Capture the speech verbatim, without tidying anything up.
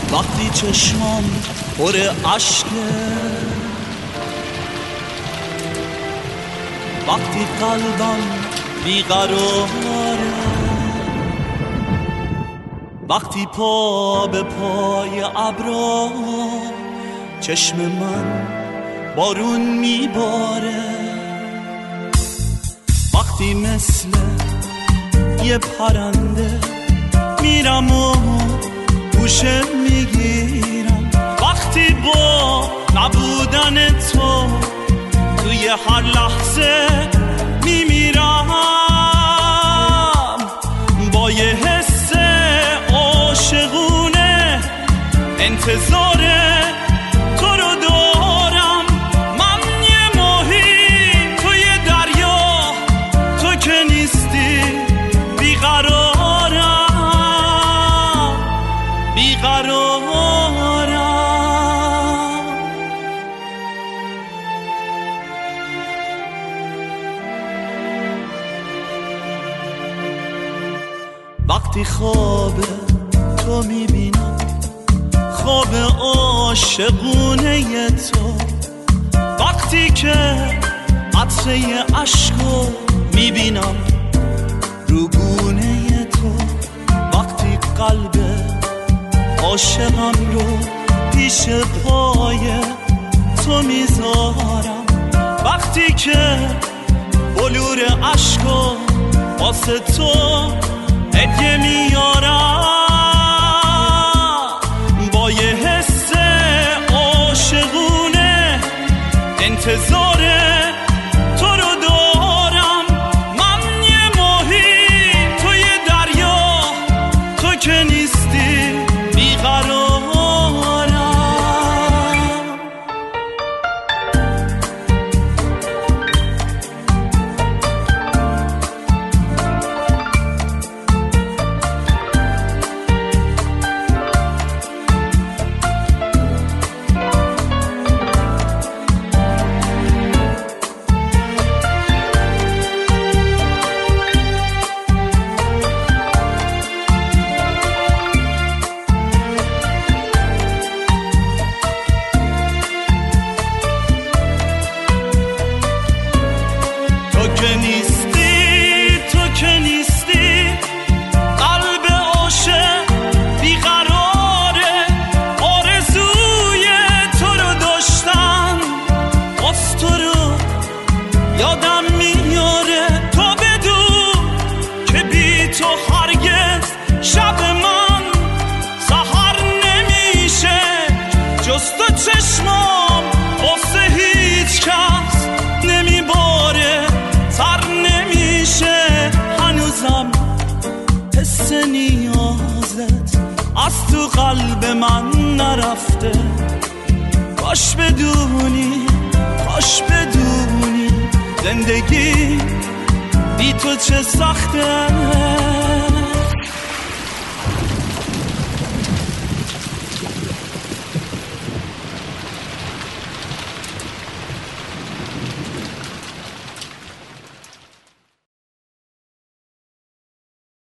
وقتی چشمام پر عشقه، وقتی قلبم بیقراره، وقتی پا به پای ابرا چشم من بارون میباره، وقتی مثل یه پرنده میرم و گوشه میگیرم، وقتی با نبودن تو توی هر لحظه میمیرم، با یه حس عاشقونه انتظار تو رو دارم. من یه ماهی توی دریا، تو که نیستی بیقرارم، بیقرارم. وقتی خواب تو میبینم، خواب عاشقونه تو، وقتی که قطره عشقو میبینم رو گونه تو، وقتی قلب عاشقم رو پیش پای تو میذارم، وقتی که بلور عشقو واسه تو هدیه میارم، با یه حس عاشقونه انتظار تو رو دارم. من یه ماهی توی دریا، تو که نیستی بیقرارم. یادم میاره تو بدون که بی تو هرگز شب من سحر نمیشه، جز تو چشمام واسه هیچ کس نمیباره، تر نمیشه. هنوزم حس نیازت از تو قلب من نرفته، کاش بدونی، کاش بدونی زندگی بی تو چه سخته.